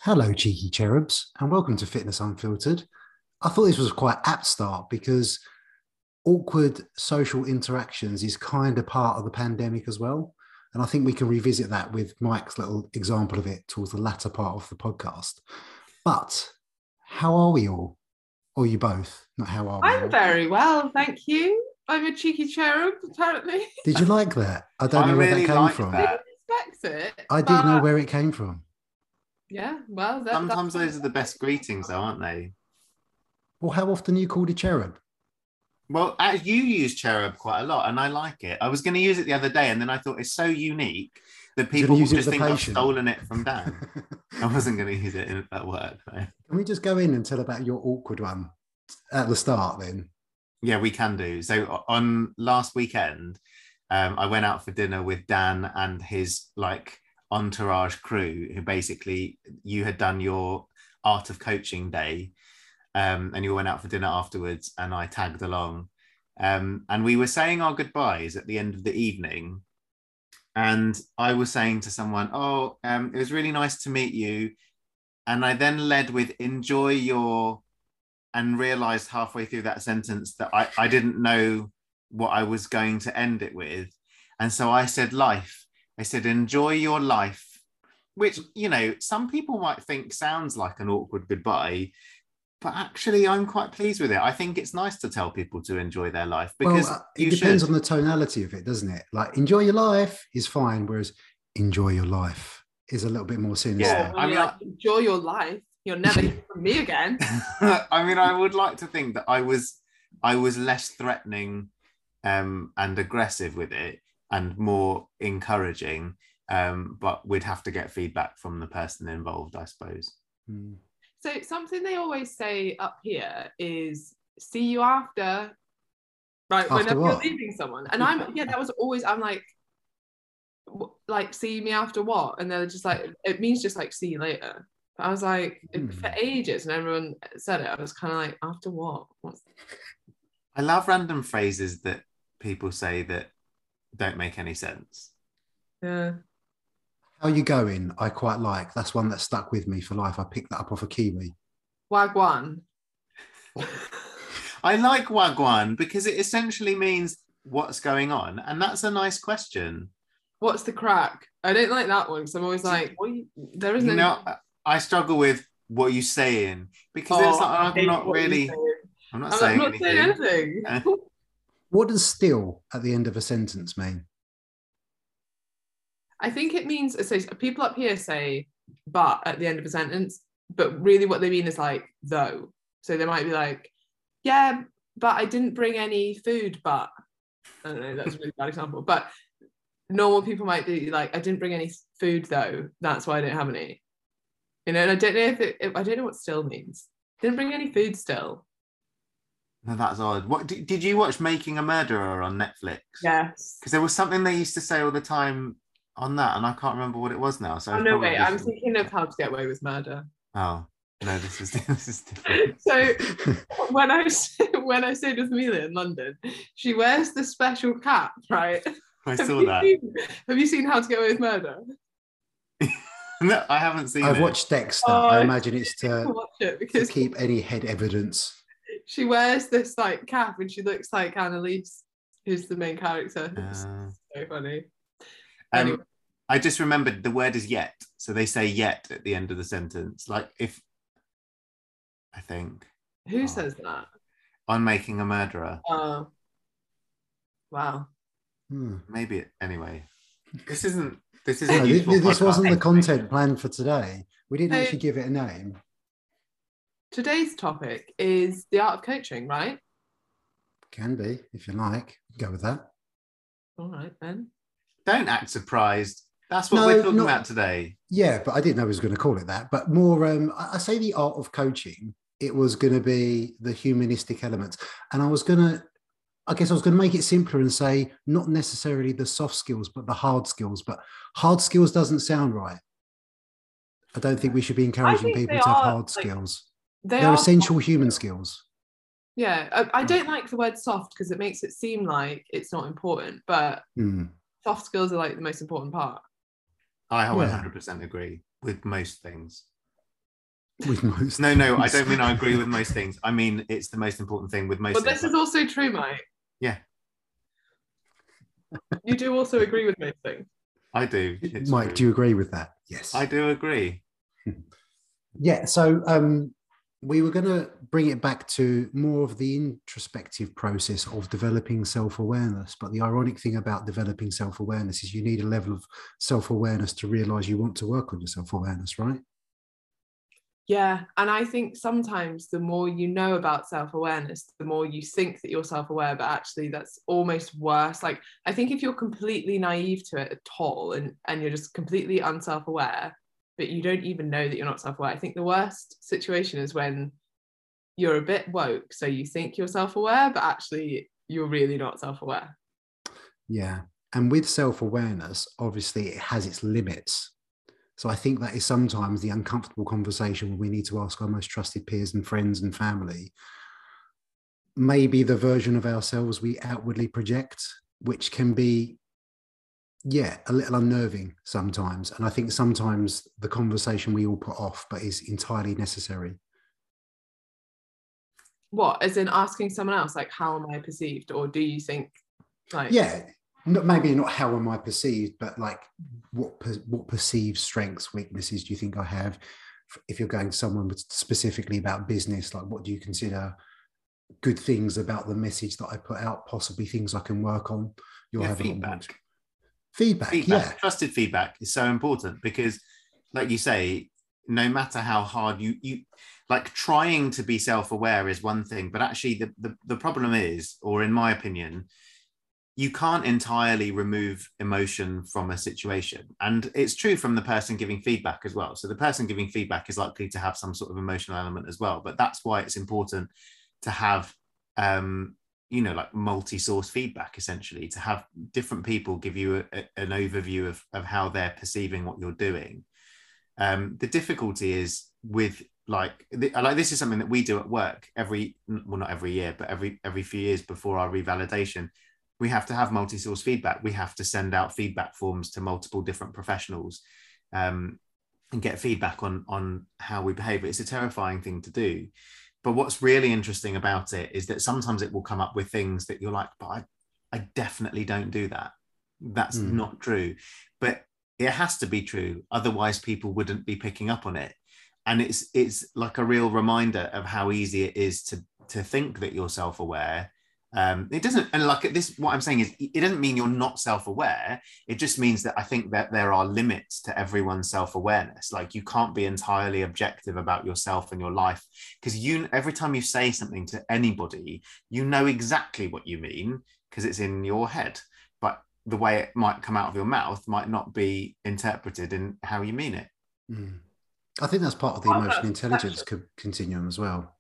Hello, cheeky cherubs, and welcome to Fitness Unfiltered. I thought this was a quite apt start because awkward social interactions is kind of part of the pandemic as well. And I think we can revisit that with Mike's little example of it towards the latter part of the podcast. But how are we all? Or you both? Not how are we I'm all? very well, thank you. I'm a cheeky cherub, apparently. Did you like that? I don't I know where really that came liked from. I that. didn't expect it. I didn't know where it came from. Yeah, well, Sometimes those are the best greetings, though, aren't they? Well, how often are you called a cherub? Well, you use cherub quite a lot, and I like it. I was going to use it the other day, and then I thought it's so unique that You're people gonna will use it just with a think I've patient? stolen it from Dan. I wasn't going to use it at work, though. Can we just go in and tell about your awkward one at the start then? Yeah, we can do. So on last weekend, I went out for dinner with Dan and his entourage crew, who basically you had done your art of coaching day, and you went out for dinner afterwards, and I tagged along, and we were saying our goodbyes at the end of the evening, and I was saying to someone, "Oh, it was really nice to meet you," and I then led with "enjoy your," and realized halfway through that sentence that I didn't know what I was going to end it with, and so I said life. I said, enjoy your life, which, some people might think sounds like an awkward goodbye, but actually I'm quite pleased with it. I think it's nice to tell people to enjoy their life because it depends on the tonality of it, doesn't it? Like enjoy your life is fine, whereas enjoy your life is a little bit more sinister. Yeah, I mean, enjoy your life. You'll never hear from me again. I mean, I would like to think that I was less threatening and aggressive with it and more encouraging, but we'd have to get feedback from the person involved, I suppose. So something they always say up here is see you after, right? After whenever what? you're leaving someone. And that was always, I'm like, see me after what? And they're just like, it means just like see you later. But I was like, for ages, and everyone said it, I was kind of like, after what? I love random phrases that people say that don't make any sense. Yeah. How you going? I quite like. That's one that stuck with me for life. I picked that up off a Kiwi. Wagwan. I like wagwan because it essentially means what's going on, and that's a nice question. What's the crack? I don't like that one because I'm always like, there isn't. I struggle with what are you saying because it's like I'm not really. I'm not saying anything. What does still at the end of a sentence mean? I think it means, so people up here say but at the end of a sentence, but really what they mean is like though. So they might be like, yeah, but I didn't bring any food, but I don't know, that's a really bad example. But normal people might be like, I didn't bring any food though, that's why I don't have any. And I don't know I don't know what still means. Didn't bring any food still. No, that's odd. What did you watch Making a Murderer on Netflix? Yes. Because there was something they used to say all the time on that, and I can't remember what it was now. So no, wait, I'm thinking of How to Get Away with Murder. Oh no, this is different. So when I stayed with Amelia in London, she wears the special cap, right? I saw that. Have you seen How to Get Away with Murder? No, I haven't seen it. I've watched Dexter. I imagine it's to keep any head evidence. She wears this like cap and she looks like Annalise, who's the main character. So funny. Anyway. I just remembered the word is yet. So they say yet at the end of the sentence. Like if, I think. Who says that? On Making a Murderer. Oh. Wow. Maybe anyway. This wasn't the content planned for today. We didn't actually give it a name. Today's topic is the art of coaching, right? Can be, if you like. Go with that. All right, then. Don't act surprised. That's what we're talking about today. Yeah, but I didn't know I was going to call it that. But more, I say the art of coaching, it was going to be the humanistic elements. And I guess I was going to make it simpler and say not necessarily the soft skills, but the hard skills. But hard skills doesn't sound right. I don't think we should be encouraging people to have hard skills. They're essential human skills. Yeah, I don't like the word soft because it makes it seem like it's not important, but soft skills are like the most important part. I 100% agree with most things. with most No, I things. don't mean I agree with most things. I mean, it's the most important thing with most But things. this is also true, Mike. Yeah. You do also agree with most things. I do. It's Mike, true. do you agree with that? Yes. I do agree. Yeah. So we were going to bring it back to more of the introspective process of developing self-awareness. But the ironic thing about developing self-awareness is you need a level of self-awareness to realize you want to work on your self-awareness, right? Yeah. And I think sometimes the more you know about self-awareness, the more you think that you're self-aware, but actually that's almost worse. Like, I think if you're completely naive to it at all and you're just completely unself-aware, but you don't even know that you're not self-aware, I think the worst situation is when you're a bit woke, so you think you're self-aware, but actually you're really not self-aware. Yeah. And with self-awareness, obviously it has its limits. So I think that is sometimes the uncomfortable conversation when we need to ask our most trusted peers and friends and family, maybe the version of ourselves we outwardly project, which can be, yeah, a little unnerving sometimes. And I think sometimes the conversation we all put off, but is entirely necessary. What, as in asking someone else, like, how am I perceived? Or do you think, like... Yeah, maybe not how am I perceived, but like what perceived strengths, weaknesses do you think I have? If you're going to someone specifically about business, like what do you consider good things about the message that I put out, possibly things I can work on? You'll have feedback. Feedback, yeah. Trusted feedback is so important because, like you say, no matter how hard you like, trying to be self-aware is one thing, but actually the problem is, or in my opinion, you can't entirely remove emotion from a situation. And it's true from the person giving feedback as well. So the person giving feedback is likely to have some sort of emotional element as well. But that's why it's important to have, like multi-source feedback, essentially, to have different people give you an overview of how they're perceiving what you're doing. The difficulty is with this is something that we do at work not every year, but every few years before our revalidation. We have to have multi-source feedback. We have to send out feedback forms to multiple different professionals and get feedback on how we behave. It's a terrifying thing to do. But what's really interesting about it is that sometimes it will come up with things that you're like, but I definitely don't do that. That's not true. But it has to be true. Otherwise, people wouldn't be picking up on it. And it's like a real reminder of how easy it is to think that you're self-aware. It doesn't, and like this, what I'm saying is, it doesn't mean you're not self-aware. It just means that I think that there are limits to everyone's self-awareness. Like, you can't be entirely objective about yourself and your life, because every time you say something to anybody, you know exactly what you mean because it's in your head. But the way it might come out of your mouth might not be interpreted in how you mean it. I think that's part of the emotional intelligence continuum as well.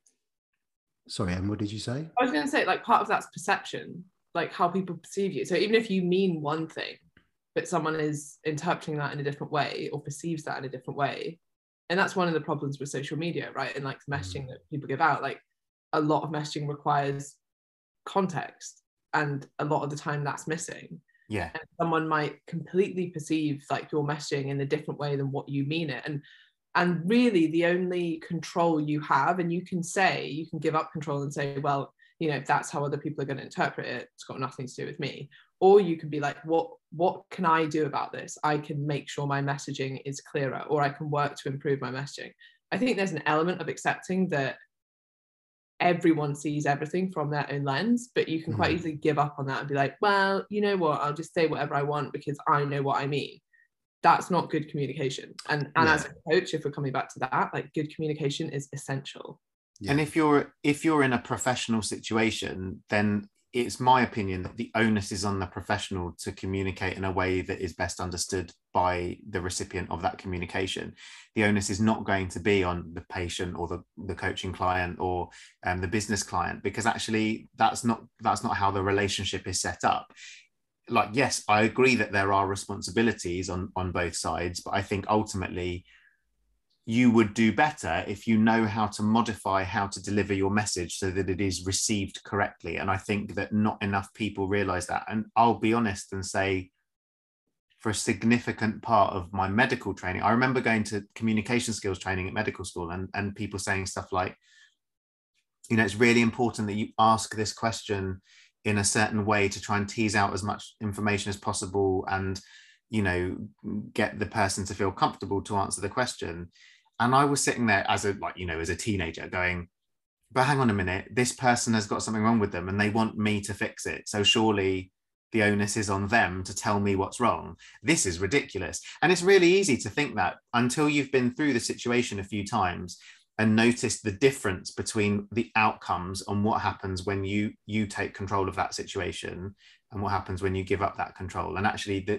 Sorry, Em, what did you say? I was going to say, like, part of that's perception, like how people perceive you. So even if you mean one thing, but someone is interpreting that in a different way or perceives that in a different way, and that's one of the problems with social media, right? And like the messaging that people give out, like a lot of messaging requires context, and a lot of the time that's missing. Yeah. And someone might completely perceive like your messaging in a different way than what you mean it. And really the only control you have, and you can give up control and say, well, if that's how other people are going to interpret it, it's got nothing to do with me. Or you can be like, what can I do about this? I can make sure my messaging is clearer, or I can work to improve my messaging. I think there's an element of accepting that everyone sees everything from their own lens, but you can quite easily give up on that and be like, well, you know what, I'll just say whatever I want because I know what I mean. That's not good communication. And as a coach, if we're coming back to that, like, good communication is essential. Yeah. And if you're in a professional situation, then it's my opinion that the onus is on the professional to communicate in a way that is best understood by the recipient of that communication. The onus is not going to be on the patient or the coaching client or the business client, because actually that's not how the relationship is set up. Like, yes, I agree that there are responsibilities on both sides, but I think ultimately you would do better if you know how to modify how to deliver your message so that it is received correctly. And I think that not enough people realize that. And I'll be honest and say, for a significant part of my medical training. I remember going to communication skills training at medical school and people saying stuff like, it's really important that you ask this question in a certain way to try and tease out as much information as possible and, get the person to feel comfortable to answer the question. And I was sitting there as a teenager going, but hang on a minute, this person has got something wrong with them and they want me to fix it. So surely the onus is on them to tell me what's wrong. This is ridiculous. And it's really easy to think that until you've been through the situation a few times and noticed the difference between the outcomes and what happens when you take control of that situation and what happens when you give up that control. And actually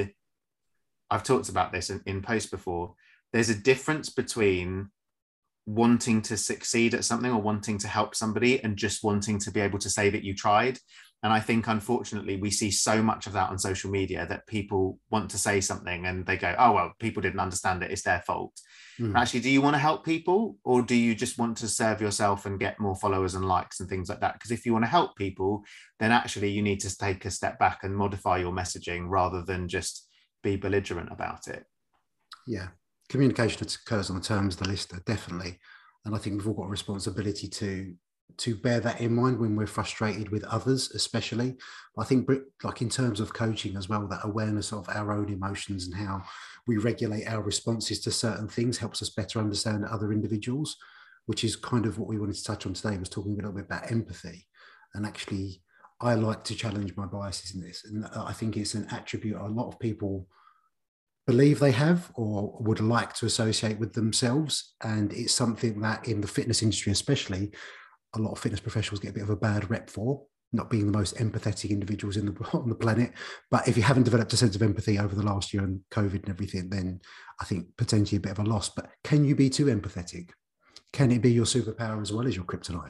I've talked about this in posts before. There's a difference between wanting to succeed at something or wanting to help somebody and just wanting to be able to say that you tried. And I think, unfortunately, we see so much of that on social media that people want to say something and they go, oh, well, people didn't understand it, it's their fault. Actually, do you want to help people, or do you just want to serve yourself and get more followers and likes and things like that? Because if you want to help people, then actually you need to take a step back and modify your messaging rather than just be belligerent about it. Yeah, communication occurs on the terms of the listener, definitely. And I think we've all got a responsibility to bear that in mind when we're frustrated with others, especially. I think, like, in terms of coaching as well, that awareness of our own emotions and how we regulate our responses to certain things helps us better understand other individuals, which is kind of what we wanted to touch on today, was talking a little bit about empathy. And actually, I like to challenge my biases in this. And I think it's an attribute a lot of people believe they have or would like to associate with themselves. And it's something that in the fitness industry, especially, a lot of fitness professionals get a bit of a bad rep for not being the most empathetic individuals on the planet. But if you haven't developed a sense of empathy over the last year and COVID and everything, then I think potentially a bit of a loss. But can you be too empathetic? Can it be your superpower as well as your kryptonite?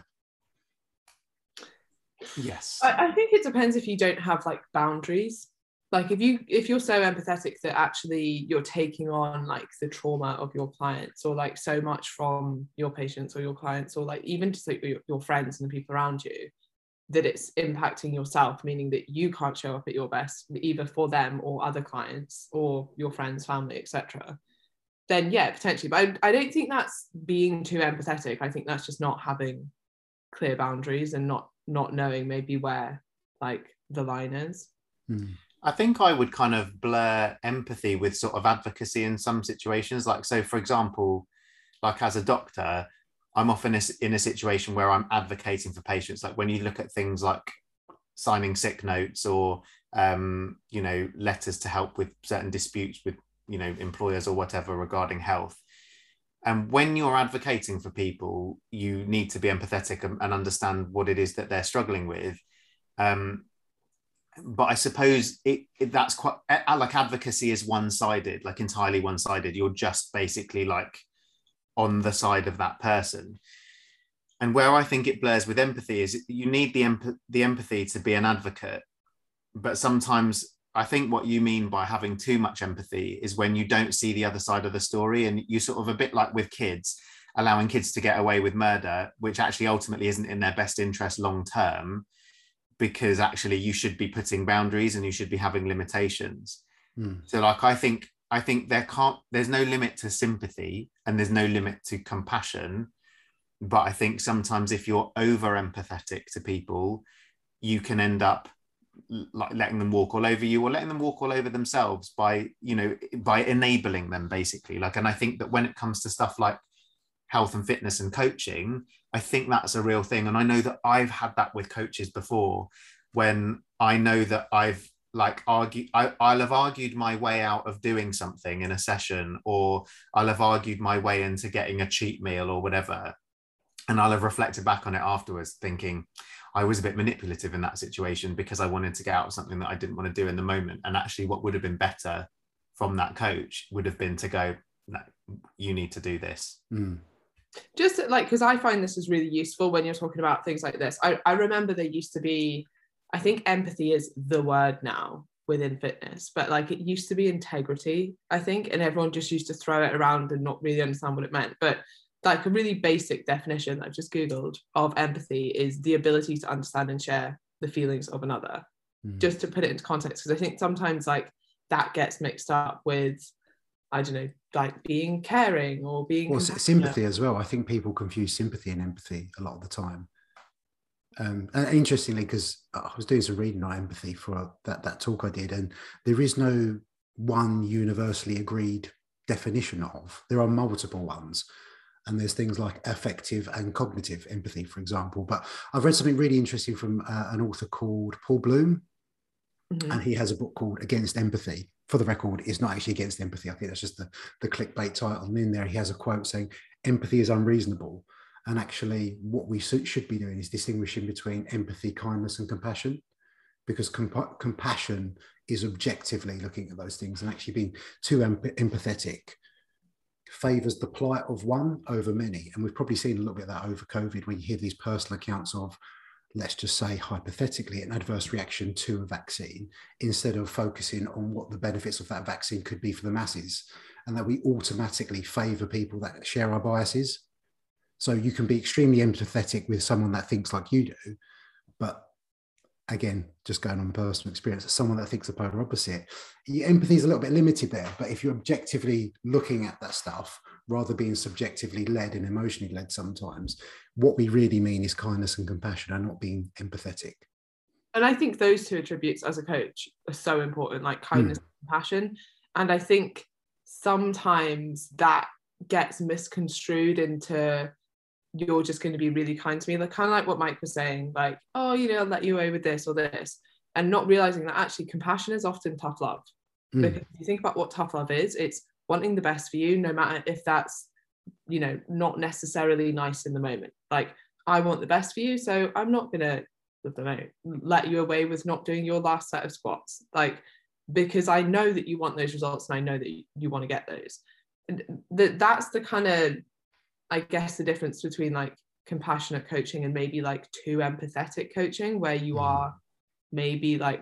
Yes. I think it depends if you don't have like boundaries. Like if you're so empathetic that actually you're taking on like the trauma of your clients, or like so much from your patients or your clients, or like even just like your friends and the people around you, that it's impacting yourself, meaning that you can't show up at your best either for them or other clients or your friends, family, etc., then yeah, potentially. But I don't think that's being too empathetic. I think that's just not having clear boundaries and not knowing maybe where like the line is. I think I would kind of blur empathy with sort of advocacy in some situations. Like, so for example, like as a doctor, I'm often in a situation where I'm advocating for patients. Like when you look at things like signing sick notes or, letters to help with certain disputes with, employers or whatever regarding health. And when you're advocating for people, you need to be empathetic and understand what it is that they're struggling with. But I suppose that's quite like advocacy is one-sided, like entirely one-sided. You're just basically like on the side of that person. And where I think it blurs with empathy is you need the empathy to be an advocate. But sometimes I think what you mean by having too much empathy is when you don't see the other side of the story, and you sort of, a bit like with kids, allowing kids to get away with murder, which actually ultimately isn't in their best interest long term, because actually you should be putting boundaries and you should be having limitations. So like I think there's no limit to sympathy and there's no limit to compassion. But I think sometimes if you're over empathetic to people, you can end up like letting them walk all over you, or letting them walk all over themselves by enabling them, basically. Like, and I think that when it comes to stuff like health and fitness and coaching, I think that's a real thing. And I know that I've had that with coaches before, when I know that I've like I'll have argued my way out of doing something in a session, or I'll have argued my way into getting a cheat meal or whatever. And I'll have reflected back on it afterwards thinking, I was a bit manipulative in that situation because I wanted to get out of something that I didn't want to do in the moment. And actually what would have been better from that coach would have been to go, no, you need to do this. Just like, because I find this is really useful when you're talking about things like this. I remember there used to be, I think empathy is the word now within fitness, but like it used to be integrity, I think, and everyone just used to throw it around and not really understand what it meant. But like a really basic definition I've just Googled of empathy is the ability to understand and share the feelings of another. Just to put it into context, because I think sometimes like that gets mixed up with, I don't know, like being caring or being sympathy as well. I think people confuse sympathy and empathy a lot of the time. And interestingly, because I was doing some reading on empathy for that talk I did, and there is no one universally agreed definition of. There are multiple ones, and there's things like affective and cognitive empathy, for example. But I've read something really interesting from an author called Paul Bloom, and he has a book called Against Empathy. For the record, it's not actually against empathy. I think that's just the clickbait title. And in there, he has a quote saying, empathy is unreasonable. And actually, what we should be doing is distinguishing between empathy, kindness, and compassion, because compassion is objectively looking at those things, and actually being too empathetic favors the plight of one over many. And we've probably seen a little bit of that over COVID, when you hear these personal accounts of, let's just say hypothetically, an adverse reaction to a vaccine, instead of focusing on what the benefits of that vaccine could be for the masses, and that we automatically favor people that share our biases. So you can be extremely empathetic with someone that thinks like you do, but again, just going on personal experience, someone that thinks the polar opposite, your empathy is a little bit limited there. But if you're objectively looking at that stuff, rather being subjectively led and emotionally led sometimes, what we really mean is kindness and compassion, and not being empathetic. And I think those two attributes as a coach are so important, like kindness and compassion. And I think sometimes that gets misconstrued into, you're just going to be really kind to me, like kind of like what Mike was saying, like, oh, you know, I'll let you away with this or this, and not realizing that actually compassion is often tough love. Because if you think about what tough love is, it's wanting the best for you, no matter if that's, you know, not necessarily nice in the moment. Like, I want the best for you, so I'm not gonna, I don't know, let you away with not doing your last set of squats, like, because I know that you want those results, and I know that you want to get those. And that's the kind of, I guess, the difference between like compassionate coaching and maybe like too empathetic coaching, where you are maybe like,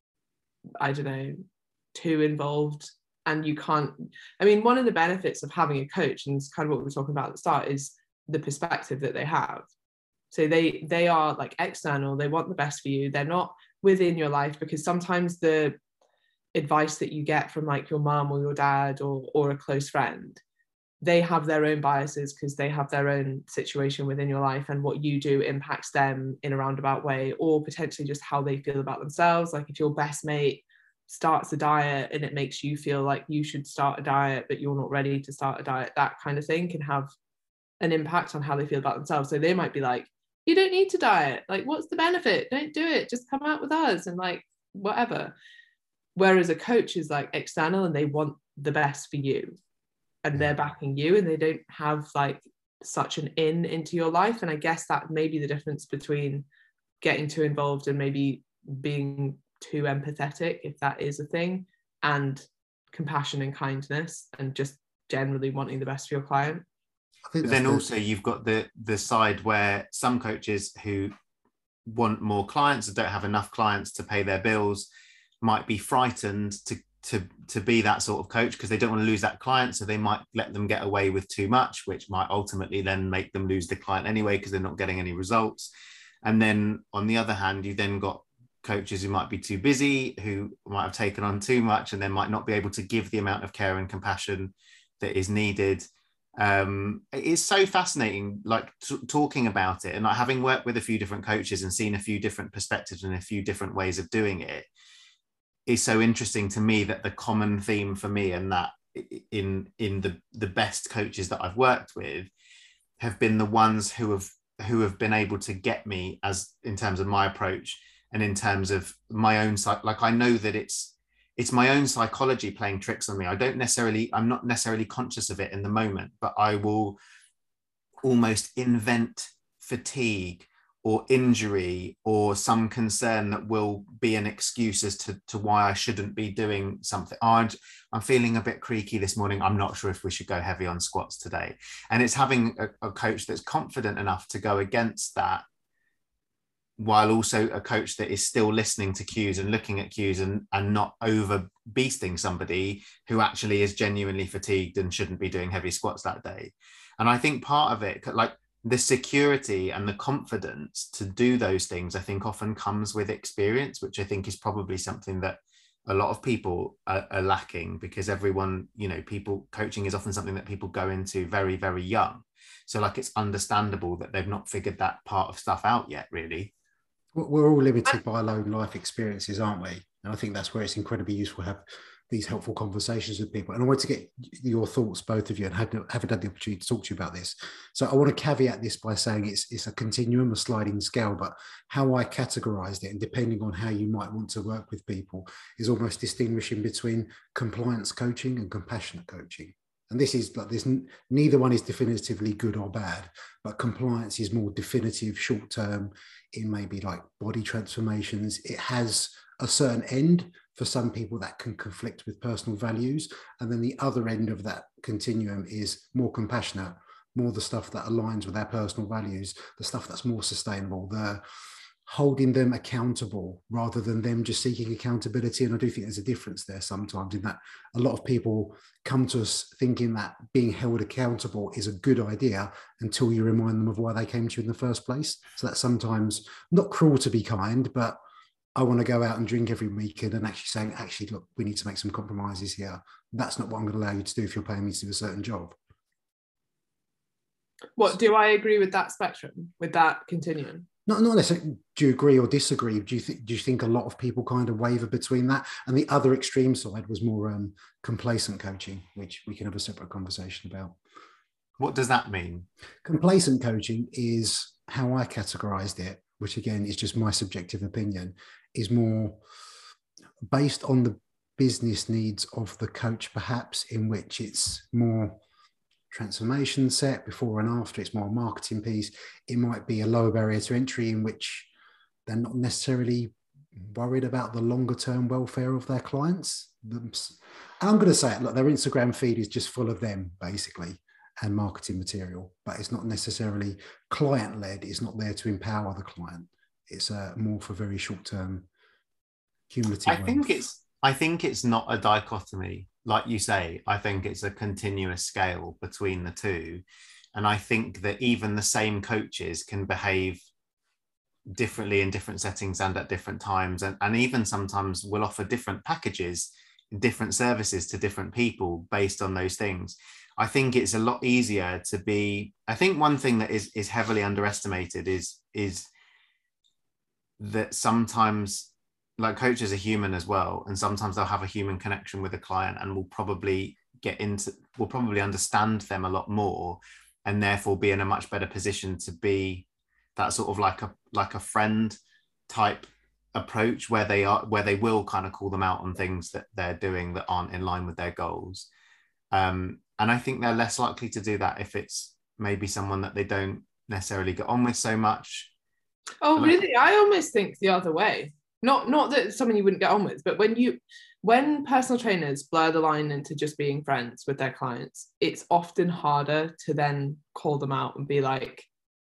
I don't know, too involved, and you can't. I mean, one of the benefits of having a coach, and it's kind of what we were talking about at the start, is the perspective that they have. So they are like external, they want the best for you, they're not within your life, because sometimes the advice that you get from like your mom or your dad or a close friend, they have their own biases because they have their own situation within your life, and what you do impacts them in a roundabout way, or potentially just how they feel about themselves. Like if your best mate starts a diet and it makes you feel like you should start a diet, but you're not ready to start a diet, that kind of thing can have an impact on how they feel about themselves. So they might be like, you don't need to diet. Like, what's the benefit? Don't do it. Just come out with us and like whatever. Whereas a coach is like external, and they want the best for you, and they're backing you, and they don't have like such an into your life. And I guess that may be the difference between getting too involved and maybe being too empathetic, if that is a thing, and compassion and kindness, and just generally wanting the best for your client. But then also you've got the side where some coaches who want more clients and don't have enough clients to pay their bills might be frightened to be that sort of coach, because they don't want to lose that client, so they might let them get away with too much, which might ultimately then make them lose the client anyway, because they're not getting any results. And then on the other hand, you then got coaches who might be too busy, who might have taken on too much, and then might not be able to give the amount of care and compassion that is needed. It is so fascinating, like talking about it, and like having worked with a few different coaches and seen a few different perspectives and a few different ways of doing it, is so interesting to me that the common theme for me, and that in the best coaches that I've worked with, have been the ones who have been able to get me, as in terms of my approach and in terms of my own side. Like, I know that it's my own psychology playing tricks on me. I'm not necessarily conscious of it in the moment, but I will almost invent fatigue or injury or some concern that will be an excuse as to why I shouldn't be doing something. I'm feeling a bit creaky this morning. I'm not sure if we should go heavy on squats today. And it's having a coach that's confident enough to go against that, while also a coach that is still listening to cues and looking at cues and not over beasting somebody who actually is genuinely fatigued and shouldn't be doing heavy squats that day. And I think part of it, like the security and the confidence to do those things, I think often comes with experience, which I think is probably something that a lot of people are lacking, because everyone, people, coaching is often something that people go into very, very young. So like, it's understandable that they've not figured that part of stuff out yet, really. We're all limited by our own life experiences, aren't we? And I think that's where it's incredibly useful to have these helpful conversations with people. And I want to get your thoughts, both of you, and haven't had the opportunity to talk to you about this. So I want to caveat this by saying it's a continuum, a sliding scale, but how I categorized it, and depending on how you might want to work with people, is almost distinguishing between compliance coaching and compassionate coaching. And this is like this, neither one is definitively good or bad, but compliance is more definitive, short term. It may be like body transformations. It has a certain end for some people that can conflict with personal values. And then the other end of that continuum is more compassionate, more the stuff that aligns with our personal values, the stuff that's more sustainable, the holding them accountable rather than them just seeking accountability. And I do think there's a difference there sometimes, in that a lot of people come to us thinking that being held accountable is a good idea until you remind them of why they came to you in the first place. So that's sometimes not cruel to be kind, but I want to go out and drink every weekend, and actually saying, look, we need to make some compromises here. That's not what I'm going to allow you to do if you're paying me to do a certain job. What, do I agree with that spectrum, with that continuum? Not necessarily. Do you agree or disagree? Do you think a lot of people kind of waver between that? And the other extreme side was more complacent coaching, which we can have a separate conversation about. What does that mean? Complacent coaching is how I categorized it, which again is just my subjective opinion, is more based on the business needs of the coach, perhaps, in which it's more transformation set before and after, it's more marketing piece. It might be a lower barrier to entry in which they're not necessarily worried about the longer term welfare of their clients. And I'm going to say it, look, their Instagram feed is just full of them basically and marketing material, but it's not necessarily client led. It's not there to empower the client. It's more for very short term cumulative. I think it's not a dichotomy. Like you say, I think it's a continuous scale between the two. And I think that even the same coaches can behave differently in different settings and at different times. And even sometimes will offer different packages, different services to different people based on those things. I think it's a lot easier to be, I think one thing that is heavily underestimated is that sometimes, like, coaches are human as well, and sometimes they'll have a human connection with a client and will probably understand them a lot more, and therefore be in a much better position to be that sort of like a friend type approach, where they will kind of call them out on things that they're doing that aren't in line with their goals. And I think they're less likely to do that if it's maybe someone that they don't necessarily get on with so much. Oh, really? I almost think the other way. Not that someone you wouldn't get on with, but when personal trainers blur the line into just being friends with their clients, it's often harder to then call them out and be like,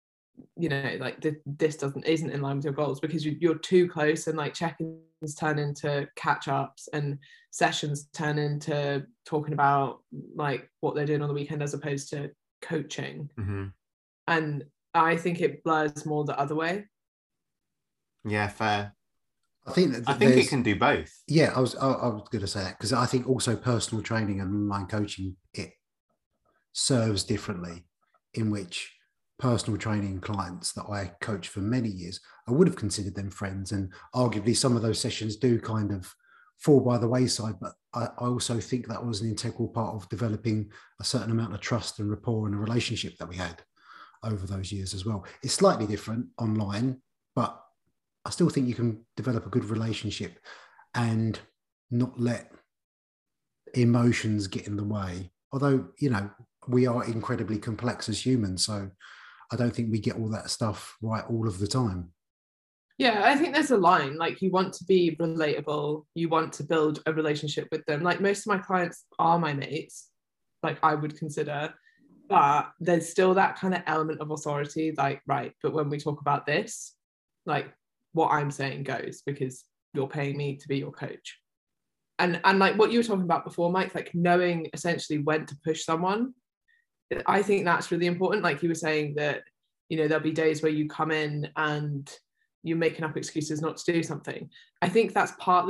like this isn't in line with your goals, because you're too close, and like check-ins turn into catch-ups and sessions turn into talking about like what they're doing on the weekend as opposed to coaching. Mm-hmm. And I think it blurs more the other way. Yeah, fair. I think it can do both. Yeah, I was going to say that, because I think also personal training and online coaching, it serves differently, in which personal training clients that I coach for many years, I would have considered them friends, and arguably some of those sessions do kind of fall by the wayside, but I also think that was an integral part of developing a certain amount of trust and rapport in a relationship that we had over those years as well. It's slightly different online, but I still think you can develop a good relationship and not let emotions get in the way. Although, we are incredibly complex as humans, so I don't think we get all that stuff right all of the time. Yeah, I think there's a line, like, you want to be relatable, you want to build a relationship with them. Like, most of my clients are my mates, like I would consider, but there's still that kind of element of authority, like, right, but when we talk about this, like, what I'm saying goes, because you're paying me to be your coach. And like what you were talking about before, Mike, like knowing essentially when to push someone, I think that's really important. Like you were saying that, there'll be days where you come in and you're making up excuses not to do something. I think that's partly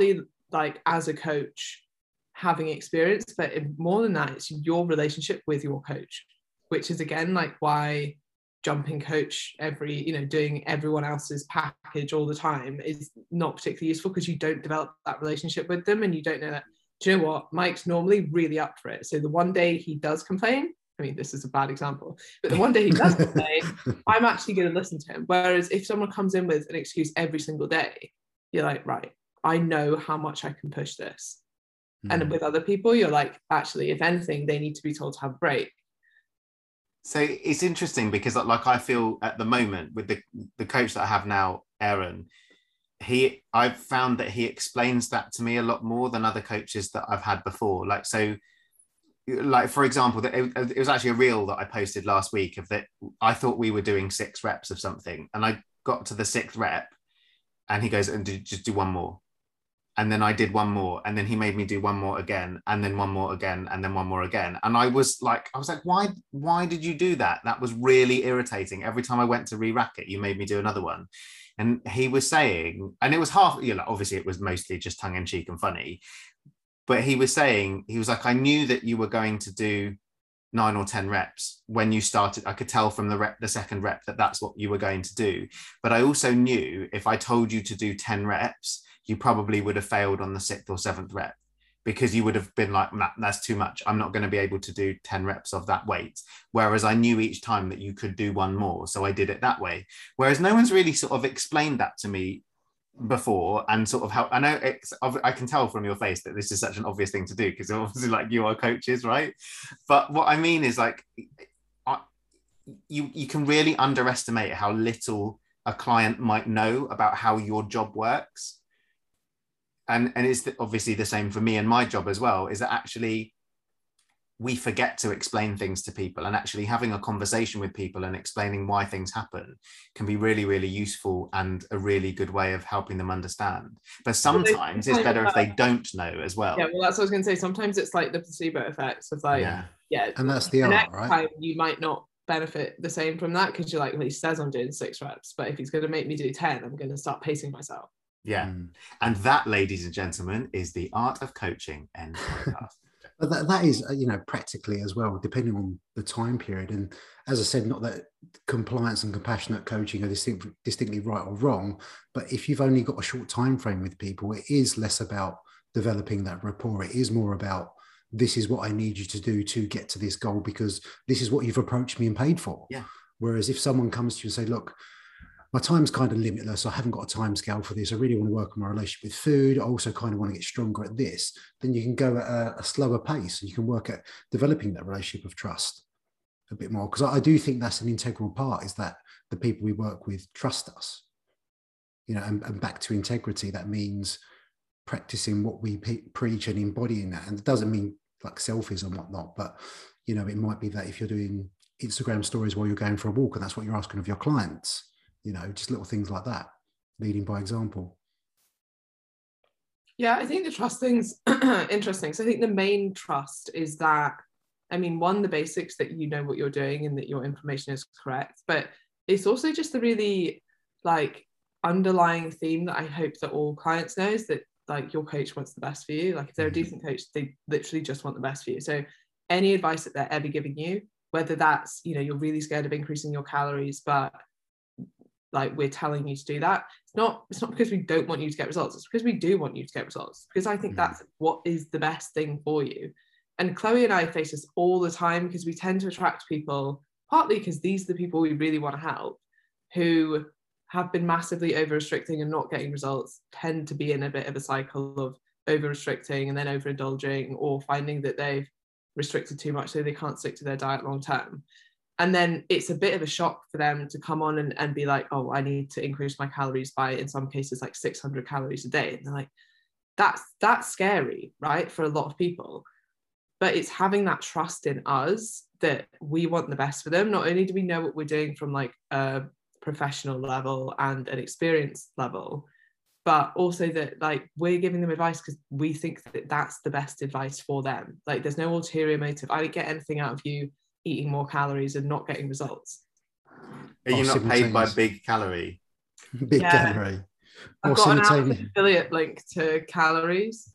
like as a coach having experience, but more than that, it's your relationship with your coach, which is again like why jumping coach doing everyone else's package all the time is not particularly useful, because you don't develop that relationship with them, and you don't know that, do you know what, Mike's normally really up for it, so the one day he does complain, I mean, this is a bad example, but the one day he does complain, I'm actually going to listen to him. Whereas if someone comes in with an excuse every single day, you're like, right, I know how much I can push this. And with other people, you're like, actually, if anything, they need to be told to have a break. So it's interesting because like I feel at the moment with the coach that I have now, Aaron, I've found that he explains that to me a lot more than other coaches that I've had before. Like, so like, for example, that it was actually a reel that I posted last week of that. I thought we were doing 6 reps of something, and I got to the 6th rep and he goes, and just do one more. And then I did one more, and then he made me do one more again, and then one more again, and then one more again. And I was like, why did you do that? That was really irritating. Every time I went to re-rack it, you made me do another one. And he was saying, and it was half, obviously it was mostly just tongue in cheek and funny, but he was saying, he was like, I knew that you were going to do 9 or 10 reps when you started. I could tell from the 2nd rep that that's what you were going to do. But I also knew if I told you to do 10 reps, you probably would have failed on the 6th or 7th rep, because you would have been like, nah, that's too much. I'm not going to be able to do 10 reps of that weight. Whereas I knew each time that you could do one more. So I did it that way. Whereas no one's really sort of explained that to me before, and sort of how, I know I can tell from your face that this is such an obvious thing to do, because obviously like you are coaches, right? But what I mean is like, you can really underestimate how little a client might know about how your job works. And it's obviously the same for me and my job as well, is that actually we forget to explain things to people, and actually having a conversation with people and explaining why things happen can be really, really useful and a really good way of helping them understand. But sometimes it's better if they don't know as well. Yeah, well, that's what I was going to say. Sometimes it's like the placebo effects of like, yeah, and that's the art, right? Time you might not benefit the same from that, because you're like, well, he says I'm doing 6 reps, but if he's going to make me do 10, I'm going to start pacing myself. Yeah. And that, ladies and gentlemen, is the art of coaching and podcast. But that is, practically as well, depending on the time period. And as I said, not that compliance and compassionate coaching are distinctly right or wrong, but if you've only got a short time frame with people, it is less about developing that rapport. It is more about, this is what I need you to do to get to this goal, because this is what you've approached me and paid for. Yeah. Whereas if someone comes to you and say, look, my time's kind of limitless, I haven't got a time scale for this, I really want to work on my relationship with food, I also kind of want to get stronger at this, then you can go at a slower pace, and you can work at developing that relationship of trust a bit more. Because I do think that's an integral part, is that the people we work with trust us, and back to integrity, that means practicing what we preach and embodying that. And it doesn't mean like selfies and whatnot, but it might be that if you're doing Instagram stories while you're going for a walk, and that's what you're asking of your clients, just little things like that, leading by example. Yeah, I think the trust thing's interesting. So I think the main trust is that, one, the basics, that you know what you're doing and that your information is correct, but it's also just the really like underlying theme that I hope that all clients know, is that like your coach wants the best for you. Like if they're a decent coach, they literally just want the best for you. So any advice that they're ever giving you, whether that's, you're really scared of increasing your calories, but like we're telling you to do that, it's not because we don't want you to get results, it's because we do want you to get results, because I think that's what is the best thing for you. And Chloe and I face this all the time, because we tend to attract people, partly because these are the people we really want to help, who have been massively over restricting and not getting results, tend to be in a bit of a cycle of over restricting and then overindulging, or finding that they've restricted too much so they can't stick to their diet long term. And then it's a bit of a shock for them to come on and be like, oh, I need to increase my calories by, in some cases, like 600 calories a day. And they're like, that's scary, right? For a lot of people. But it's having that trust in us that we want the best for them. Not only do we know what we're doing from like a professional level and an experience level, but also that like we're giving them advice because we think that that's the best advice for them. Like there's no ulterior motive. I didn't get anything out of you eating more calories and not getting results. Are you not paid by big calorie? Big calorie. I've got an Amazon affiliate link to calories.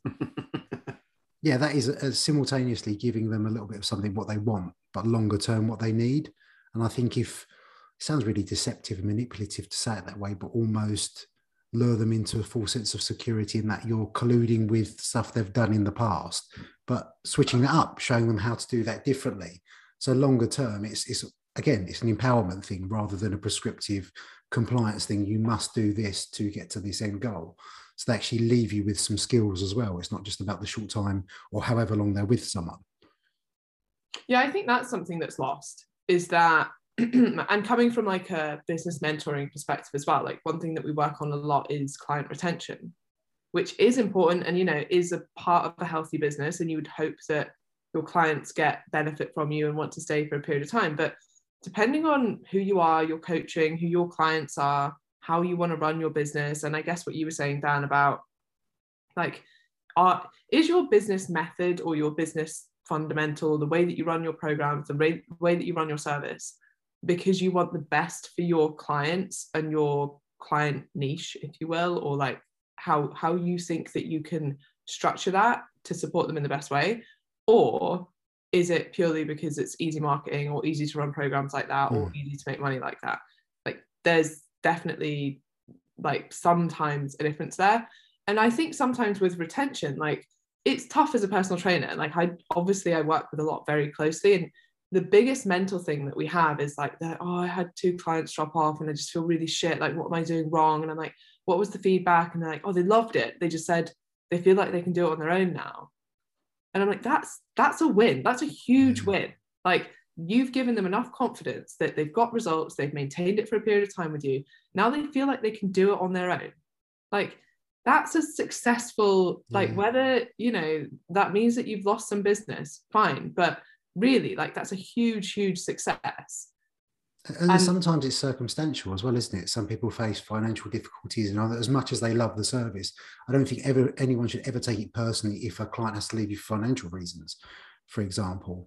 Yeah, that is simultaneously giving them a little bit of something what they want, but longer term what they need. And I think if it sounds really deceptive and manipulative to say it that way, but almost lure them into a full sense of security in that you're colluding with stuff they've done in the past, but switching that up, showing them how to do that differently. So longer term, it's again, it's an empowerment thing rather than a prescriptive compliance thing. You must do this to get to this end goal. So they actually leave you with some skills as well. It's not just about the short time or however long they're with someone. Yeah, I think that's something that's lost, is that, and coming from like a business mentoring perspective as well, like one thing that we work on a lot is client retention, which is important and, you know, is a part of a healthy business. And you would hope that your clients get benefit from you and want to stay for a period of time. But depending on who you are, your coaching, who your clients are, how you want to run your business. And I guess what you were saying, Dan, about like, is your business method or your business fundamental, the way that you run your programs, the way that you run your service, because you want the best for your clients and your client niche, if you will, or like how you think that you can structure that to support them in the best way? Or is it purely because it's easy marketing or easy to run programs like that or easy to make money like that? Like there's definitely like sometimes a difference there. And I think sometimes with retention, like it's tough as a personal trainer. Like I work with a lot very closely, and the biggest mental thing that we have is like that, oh, I had 2 clients drop off and I just feel really shit. Like, what am I doing wrong? And I'm like, what was the feedback? And they're like, oh, they loved it. They just said they feel like they can do it on their own now. And I'm like, that's a win. That's a huge win. Like you've given them enough confidence that they've got results. They've maintained it for a period of time with you. Now they feel like they can do it on their own. Like that's a successful, like whether, you know, that means that you've lost some business, fine. But really, like that's a huge, huge success. And sometimes it's circumstantial as well, isn't it? Some people face financial difficulties, and as much as they love the service, I don't think anyone should ever take it personally if a client has to leave you for financial reasons, for example.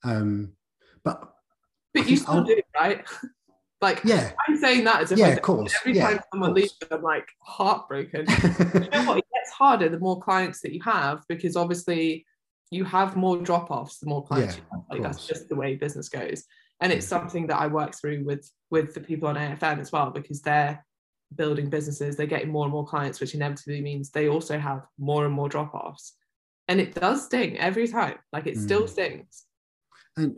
But you still do, right? Like, yeah, I'm saying that as if of course. Every time someone leaves, I'm like heartbroken. You know what? It gets harder the more clients that you have, because obviously you have more drop-offs the more clients you have. Like that's just the way business goes. And it's something that I work through with the people on AFM as well, because they're building businesses, they're getting more and more clients, which inevitably means they also have more and more drop-offs. And it does sting every time. Like it still stings. And